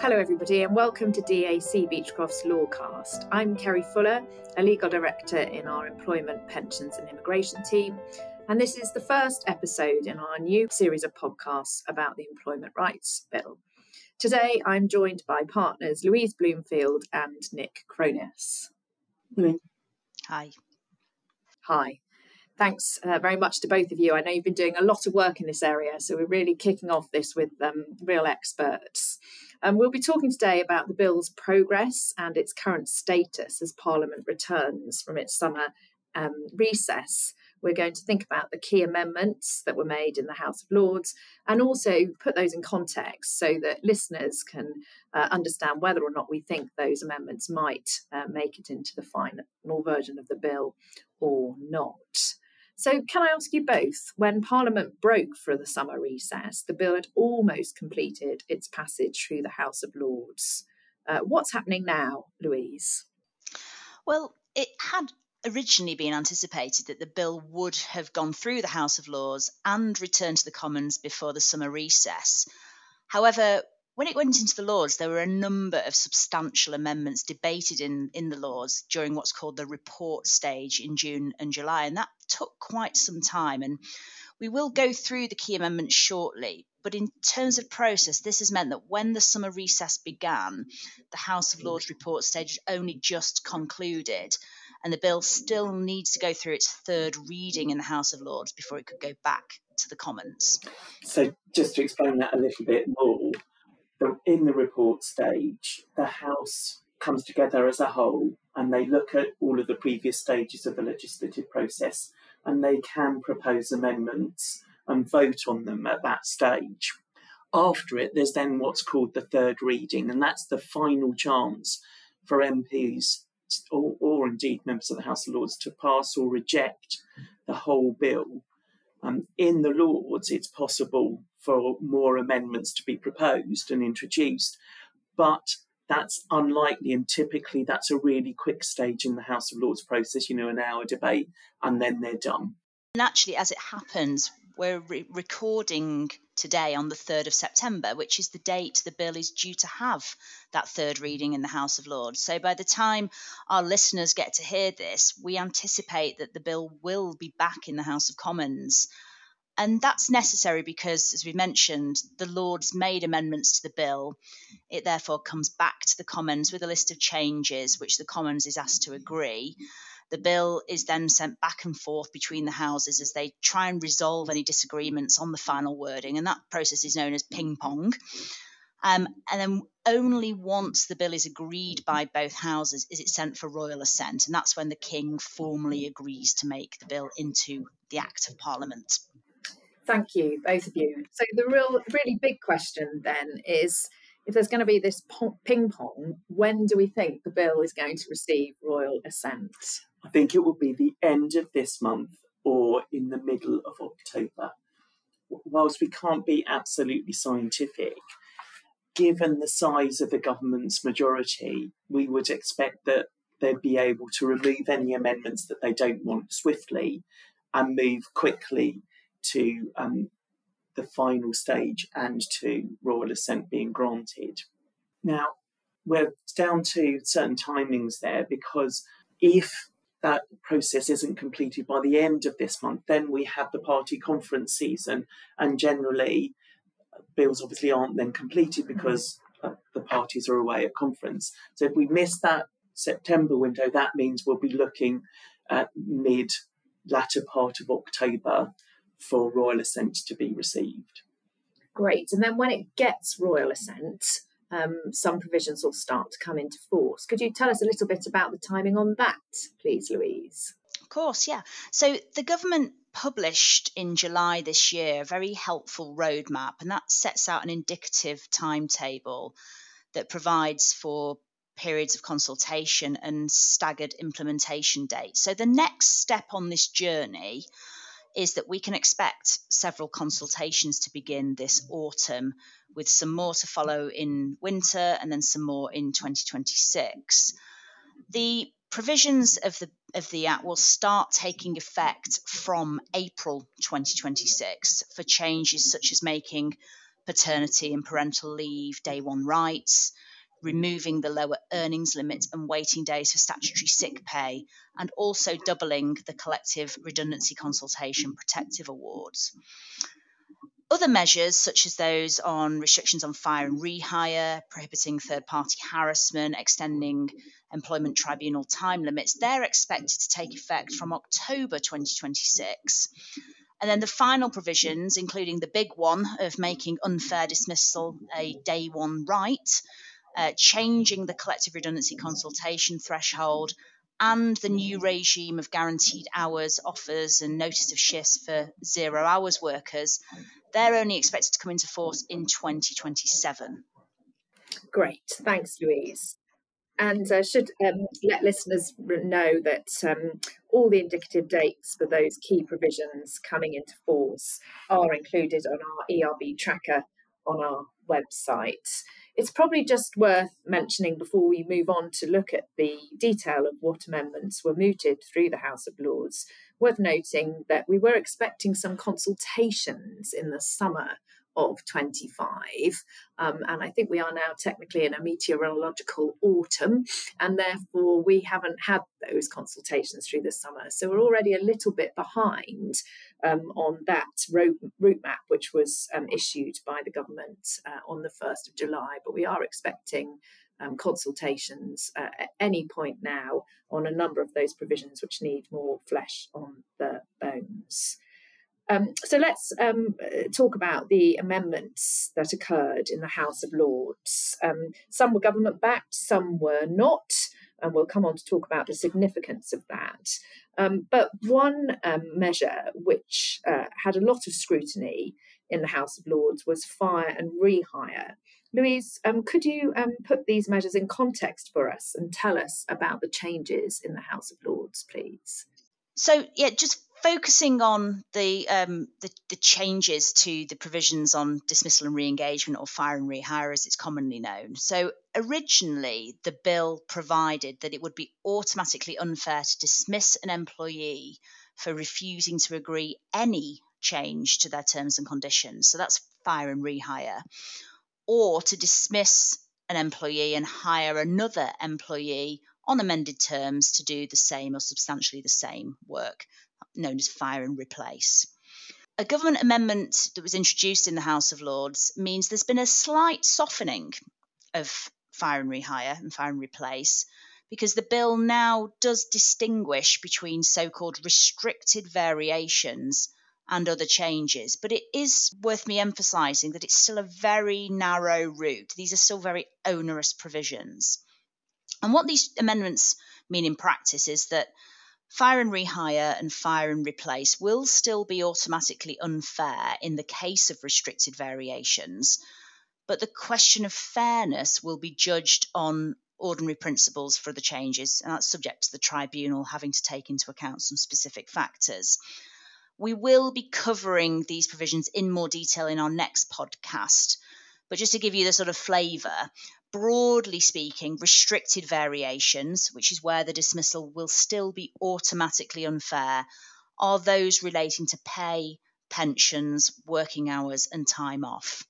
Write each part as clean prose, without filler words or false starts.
Hello everybody and welcome to DAC Beechcroft's Lawcast. I'm Kerry Fuller, a legal director in our Employment, Pensions and Immigration team, and this is the first episode in our new series of podcasts about the Employment Rights Bill. Today I'm joined by partners Louise Bloomfield and Nick Cronus. Hi. Hi. Thanks very much to both of you. I know you've been doing a lot of work in this area, so we're really kicking off this with real experts. We'll be talking today about the bill's progress and its current status as Parliament returns from its summer recess. We're going to think about the key amendments that were made in the House of Lords and also put those in context so that listeners can understand whether or not we think those amendments might make it into the final version of the bill or not. So can I ask you both, when Parliament broke for the summer recess, the bill had almost completed its passage through the House of Lords. What's happening now, Louise? Well, it had originally been anticipated that the bill would have gone through the House of Lords and returned to the Commons before the summer recess. However, when it went into the Lords, there were a number of substantial amendments debated in the Lords during what's called the report stage in June and July, and that took quite some time. And we will go through the key amendments shortly, but in terms of process, this has meant that when the summer recess began, the House of Lords report stage had only just concluded, and the bill still needs to go through its third reading in the House of Lords before it could go back to the Commons. So just to explain that a little bit more, in the report stage, the House comes together as a whole and they look at all of the previous stages of the legislative process and they can propose amendments and vote on them at that stage. After it, there's then what's called the third reading, and that's the final chance for MPs or indeed members of the House of Lords to pass or reject the whole bill. In the Lords, it's possible for more amendments to be proposed and introduced, but that's unlikely, and typically that's a really quick stage in the House of Lords process, an hour debate, and then they're done. And actually, as it happens, we're recording today on the 3rd of September, which is the date the bill is due to have that third reading in the House of Lords. So by the time our listeners get to hear this, we anticipate that the bill will be back in the House of Commons. And that's necessary because, as we mentioned, the Lords made amendments to the bill. It therefore comes back to the Commons with a list of changes, which the Commons is asked to agree. The bill is then sent back and forth between the houses as they try and resolve any disagreements on the final wording, and that process is known as ping pong. And then only once the bill is agreed by both houses is it sent for royal assent, and that's when the King formally agrees to make the bill into the Act of Parliament. Thank you, both of you. So the really big question then is, if there's going to be this ping pong, when do we think the bill is going to receive royal assent? I think it will be the end of this month or in the middle of October. Whilst we can't be absolutely scientific, given the size of the government's majority, we would expect that they'd be able to remove any amendments that they don't want swiftly and move quickly to the final stage and to royal assent being granted. Now, we're down to certain timings there, because if that process isn't completed by the end of this month, then we have the party conference season, and generally bills obviously aren't then completed because the parties are away at conference. So if we miss that September window, that means we'll be looking at latter part of October for royal assent to be received. Great. And then when it gets royal assent, some provisions will start to come into force. Could you tell us a little bit about the timing on that, please, Louise? Of course, yeah. So the government published in July this year a very helpful roadmap, and that sets out an indicative timetable that provides for periods of consultation and staggered implementation dates. So the next step on this journey is that we can expect several consultations to begin this autumn, with some more to follow in winter and then some more in 2026. The provisions of the Act will start taking effect from April 2026 for changes such as making paternity and parental leave, day one rights, removing the lower earnings limit and waiting days for statutory sick pay, and also doubling the collective redundancy consultation protective awards. Other measures, such as those on restrictions on fire and rehire, prohibiting third-party harassment, extending employment tribunal time limits, they're expected to take effect from October 2026. And then the final provisions, including the big one of making unfair dismissal a day one right, changing the collective redundancy consultation threshold, and the new regime of guaranteed hours, offers and notice of shifts for 0 hours workers, they're only expected to come into force in 2027. Great, thanks, Louise. And should let listeners know that all the indicative dates for those key provisions coming into force are included on our ERB tracker on our website. It's probably just worth mentioning before we move on to look at the detail of what amendments were mooted through the House of Lords, worth noting that we were expecting some consultations in the summer of 25, and I think we are now technically in a meteorological autumn, and therefore we haven't had those consultations through the summer, so we're already a little bit behind on that route map which was issued by the government on the 1st of July, but we are expecting consultations at any point now on a number of those provisions which need more flesh on the bones. So let's talk about the amendments that occurred in the House of Lords. Some were government-backed, some were not, and we'll come on to talk about the significance of that. But one measure which had a lot of scrutiny in the House of Lords was fire and rehire. Louise, could you put these measures in context for us and tell us about the changes in the House of Lords, please? So, yeah, just focusing on the changes to the provisions on dismissal and re-engagement, or fire and rehire as it's commonly known. So originally, the bill provided that it would be automatically unfair to dismiss an employee for refusing to agree any change to their terms and conditions. So that's fire and rehire. Or to dismiss an employee and hire another employee on amended terms to do the same or substantially the same work, known as fire and replace. A government amendment that was introduced in the House of Lords means there's been a slight softening of fire and rehire and fire and replace, because the bill now does distinguish between so-called restricted variations and other changes. But it is worth me emphasising that it's still a very narrow route. These are still very onerous provisions. And what these amendments mean in practice is that fire and rehire and fire and replace will still be automatically unfair in the case of restricted variations, but the question of fairness will be judged on ordinary principles for the changes, and that's subject to the tribunal having to take into account some specific factors. We will be covering these provisions in more detail in our next podcast, but just to give you the sort of flavour, broadly speaking, restricted variations, which is where the dismissal will still be automatically unfair, are those relating to pay, pensions, working hours and time off.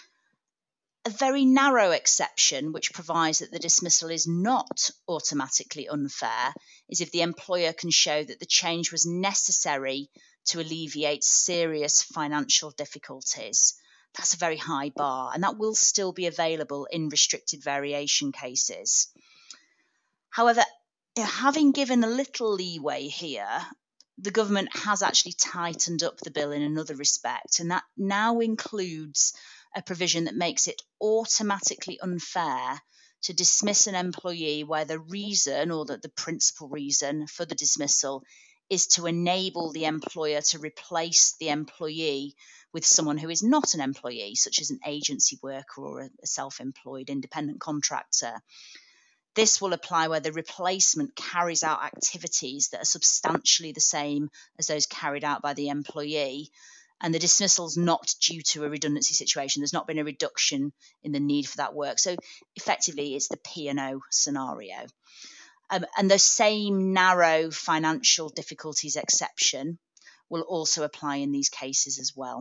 A very narrow exception, which provides that the dismissal is not automatically unfair, is if the employer can show that the change was necessary to alleviate serious financial difficulties. That's a very high bar, and that will still be available in restricted variation cases. However, having given a little leeway here, the government has actually tightened up the bill in another respect, and that now includes a provision that makes it automatically unfair to dismiss an employee where the reason, or the principal reason for the dismissal, is to enable the employer to replace the employee with someone who is not an employee, such as an agency worker or a self-employed independent contractor. This will apply where the replacement carries out activities that are substantially the same as those carried out by the employee, and the dismissal is not due to a redundancy situation. There's not been a reduction in the need for that work. So effectively, it's the P&O scenario. And the same narrow financial difficulties exception will also apply in these cases as well.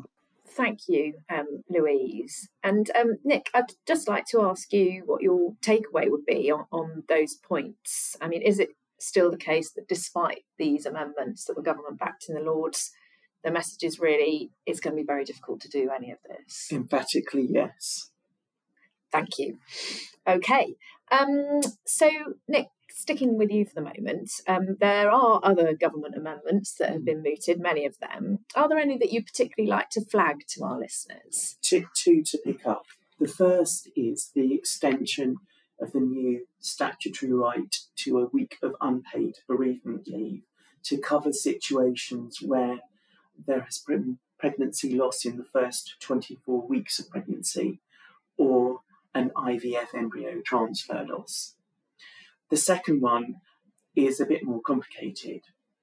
Thank you, Louise. And Nick, I'd just like to ask you what your takeaway would be on those points. I mean, is it still the case that despite these amendments that were government backed in the Lords, the message is really it's going to be very difficult to do any of this? Emphatically, yes. Thank you. Okay. So, Nick, sticking with you for the moment, there are other government amendments that have been mooted, many of them. Are there any that you particularly like to flag to our listeners? Two to pick up. The first is the extension of the new statutory right to a week of unpaid bereavement leave to cover situations where there has been pregnancy loss in the first 24 weeks of pregnancy or an IVF embryo transfer loss. The second one is a bit more complicated.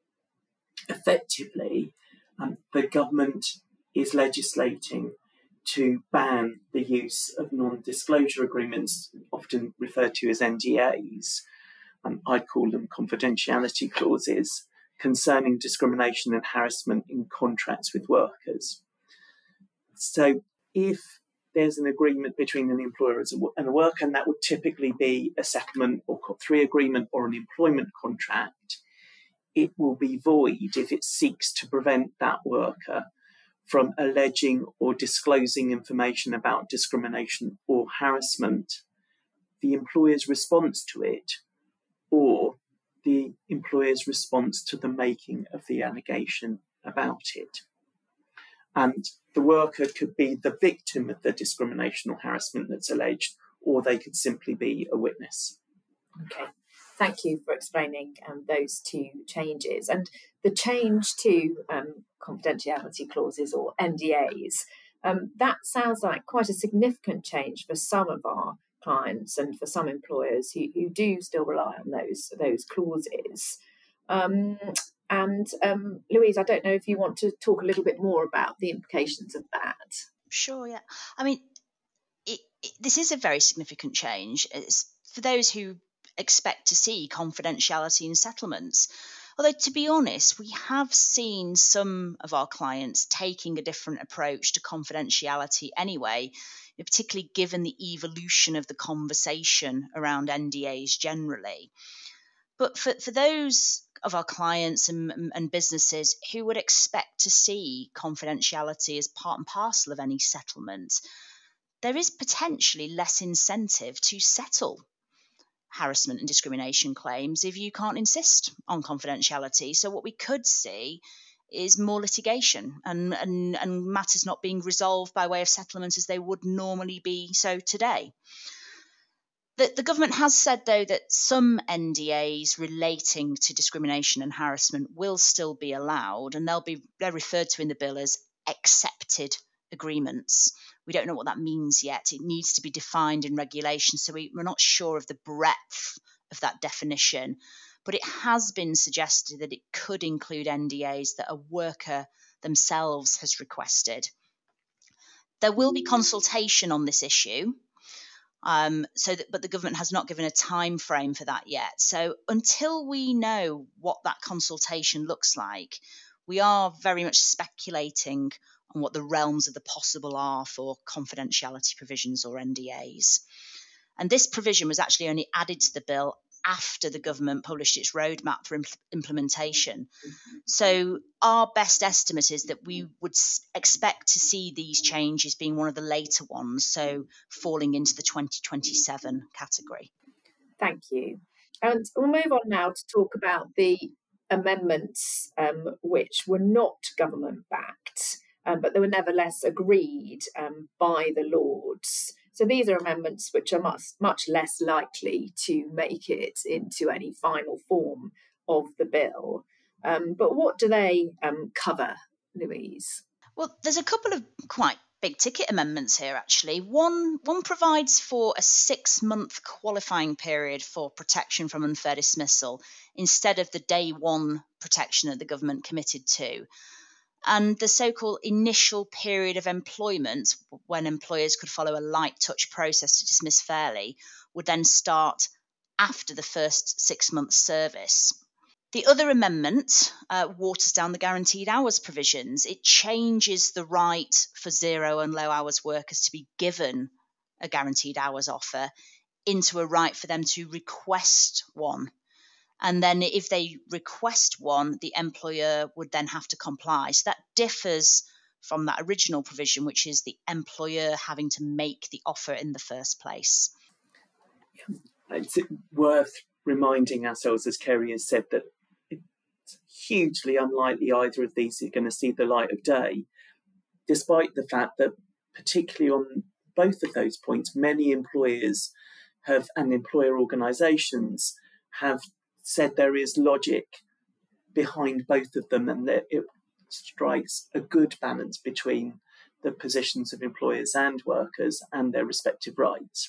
Effectively, the government is legislating to ban the use of non-disclosure agreements, often referred to as NDAs. I'd call them confidentiality clauses concerning discrimination and harassment in contracts with workers. So if there's an agreement between an employer and a worker, and that would typically be a settlement or COP3 agreement or an employment contract, it will be void if it seeks to prevent that worker from alleging or disclosing information about discrimination or harassment, the employer's response to it, or the employer's response to the making of the allegation about it. And the worker could be the victim of the discrimination or harassment that's alleged, or they could simply be a witness. Okay, thank you for explaining those two changes. And the change to confidentiality clauses or NDAs, that sounds like quite a significant change for some of our clients and for some employers who do still rely on those clauses. And Louise, I don't know if you want to talk a little bit more about the implications of that. Sure, yeah. I mean, this is a very significant change. It's for those who expect to see confidentiality in settlements. Although, to be honest, we have seen some of our clients taking a different approach to confidentiality anyway, particularly given the evolution of the conversation around NDAs generally. But for those of our clients and businesses who would expect to see confidentiality as part and parcel of any settlement, there is potentially less incentive to settle harassment and discrimination claims if you can't insist on confidentiality. So what we could see is more litigation and matters not being resolved by way of settlement as they would normally be so today. The government has said, though, that some NDAs relating to discrimination and harassment will still be allowed, and they're referred to in the bill as accepted agreements. We don't know what that means yet. It needs to be defined in regulation, so we're not sure of the breadth of that definition. But it has been suggested that it could include NDAs that a worker themselves has requested. There will be consultation on this issue. But the government has not given a time frame for that yet. So until we know what that consultation looks like, we are very much speculating on what the realms of the possible are for confidentiality provisions or NDAs. And this provision was actually only added to the bill after the government published its roadmap for implementation. So our best estimate is that we would expect to see these changes being one of the later ones, so falling into the 2027 category. Thank you. And we'll move on now to talk about the amendments which were not government-backed, but they were nevertheless agreed by the Lords. So these are amendments which are much less likely to make it into any final form of the bill. But what do they cover, Louise? Well, there's a couple of quite big ticket amendments here, actually. One provides for a 6-month qualifying period for protection from unfair dismissal instead of the day one protection that the government committed to. And the so-called initial period of employment, when employers could follow a light touch process to dismiss fairly, would then start after the first 6 months service. The other amendment waters down the guaranteed hours provisions. It changes the right for zero and low hours workers to be given a guaranteed hours offer into a right for them to request one. And then if they request one, the employer would then have to comply. So that differs from that original provision, which is the employer having to make the offer in the first place. It's worth reminding ourselves, as Kerry has said, that it's hugely unlikely either of these are going to see the light of day, despite the fact that, particularly on both of those points, many employers and employer organisations have said there is logic behind both of them, and that it strikes a good balance between the positions of employers and workers and their respective rights.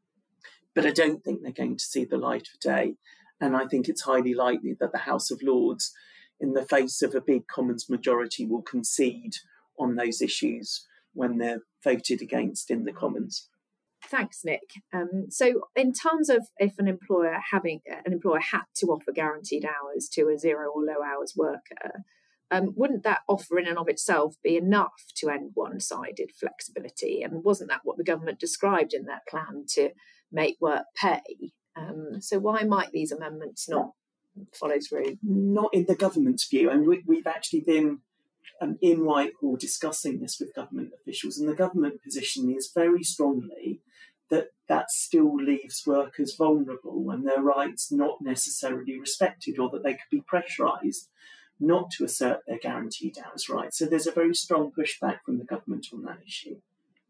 But I don't think they're going to see the light of day. And I think it's highly likely that the House of Lords, in the face of a big Commons majority, will concede on those issues when they're voted against in the Commons. Thanks, Nick. So in terms of if an employer had to offer guaranteed hours to a zero or low hours worker, wouldn't that offer in and of itself be enough to end one-sided flexibility? And wasn't that what the government described in their plan to make work pay? So why might these amendments not follow through? Not in the government's view. And we've actually been in Whitehall discussing this with government officials, and the government position is very strongly that still leaves workers vulnerable and their rights not necessarily respected, or that they could be pressurised not to assert their guaranteed hours rights. So there's a very strong pushback from the government on that issue.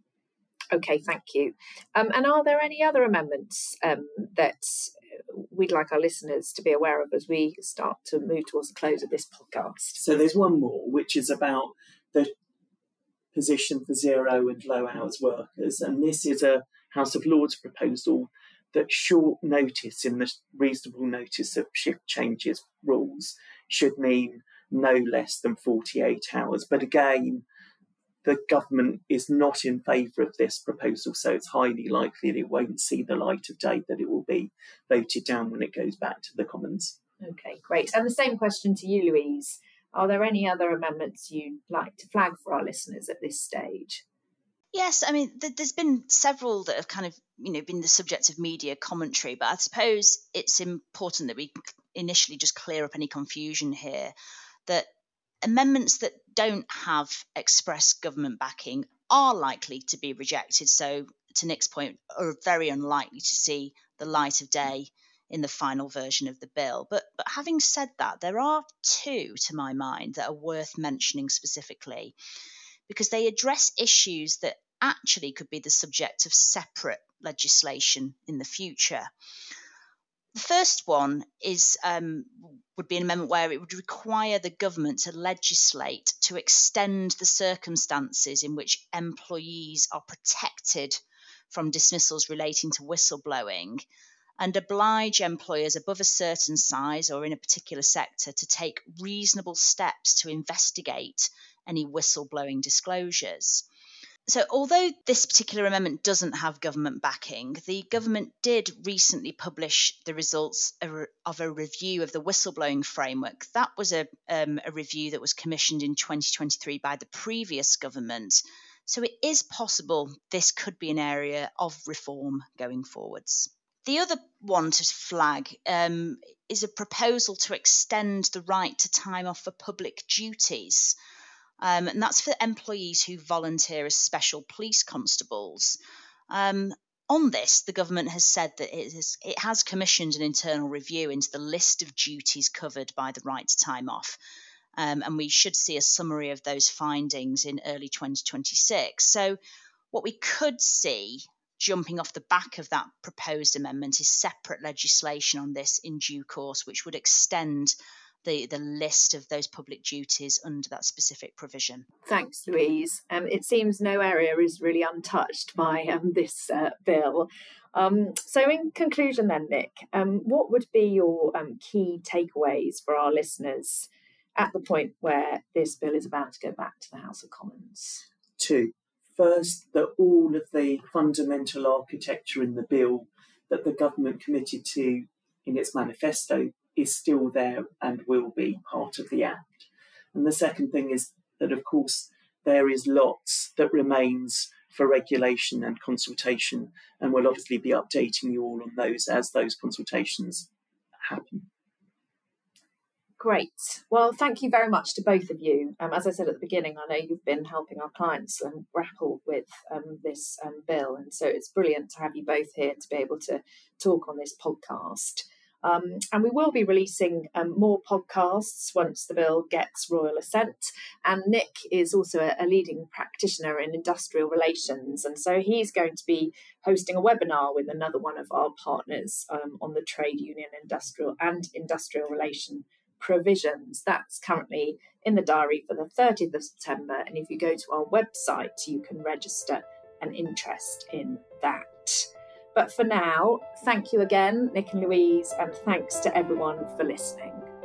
Okay, thank you. And are there any other amendments that we'd like our listeners to be aware of as we start to move towards the close of this podcast? So there's one more, which is about the position for zero and low hours workers. And this is a House of Lords proposal that short notice in the reasonable notice of shift changes rules should mean no less than 48 hours. But again, the government is not in favour of this proposal, so it's highly likely that it won't see the light of day, that it will be voted down when it goes back to the Commons. Okay, great. And the same question to you, Louise. Are there any other amendments you'd like to flag for our listeners at this stage? Yes, I mean, there's been several that have kind of, been the subject of media commentary, but I suppose it's important that we initially just clear up any confusion here, that amendments that don't have express government backing are likely to be rejected. So, to Nick's point, are very unlikely to see the light of day in the final version of the bill. But having said that, there are two, to my mind, that are worth mentioning specifically, because they address issues that actually could be the subject of separate legislation in the future. The first one would be an amendment where it would require the government to legislate to extend the circumstances in which employees are protected from dismissals relating to whistleblowing, and oblige employers above a certain size or in a particular sector to take reasonable steps to investigate any whistleblowing disclosures. So although this particular amendment doesn't have government backing, the government did recently publish the results of a review of the whistleblowing framework. That was a review that was commissioned in 2023 by the previous government. So it is possible this could be an area of reform going forwards. The other one to flag is a proposal to extend the right to time off for public duties. And that's for employees who volunteer as special police constables. On this, the government has said that it has commissioned an internal review into the list of duties covered by the right to time off. And we should see a summary of those findings in early 2026. So what we could see jumping off the back of that proposed amendment is separate legislation on this in due course, which would extend the list of those public duties under that specific provision. Thanks, Louise. It seems no area is really untouched by this bill. So in conclusion then, Nick, what would be your key takeaways for our listeners at the point where this bill is about to go back to the House of Commons? Two. First, that all of the fundamental architecture in the bill that the government committed to in its manifesto is still there and will be part of the Act. And the second thing is that, of course, there is lots that remains for regulation and consultation, and we'll obviously be updating you all on those as those consultations happen. Great. Well, thank you very much to both of you. As I said at the beginning, I know you've been helping our clients grapple with this bill, and so it's brilliant to have you both here to be able to talk on this podcast. And we will be releasing more podcasts once the bill gets royal assent. And Nick is also a leading practitioner in industrial relations, and so he's going to be hosting a webinar with another one of our partners on the trade union industrial relation provisions. That's currently in the diary for the 30th of September, and if you go to our website you can register an interest in that. But for now, thank you again, Nick and Louise, and thanks to everyone for listening.